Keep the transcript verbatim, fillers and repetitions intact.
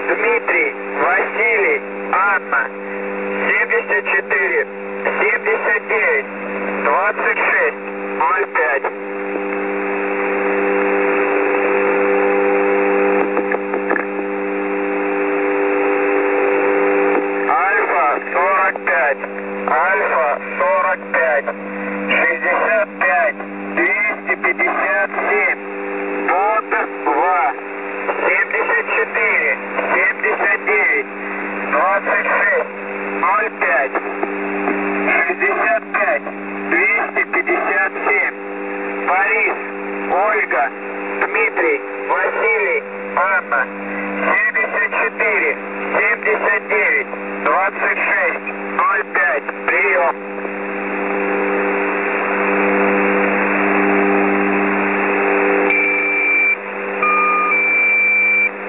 Дмитрий, Василий, Анна. семьдесят четыре, семьдесят девять, двадцать шесть, ноль пять. Альфа сорок пять, Альфа сорок пять, шестьдесят пять, двести пятьдесят семь, под два, семьдесят четыре, семьдесят девять, двадцать шесть, ноль пять, шестьдесят пять, двести пятьдесят семь, Борис, Ольга, Дмитрий, Василий.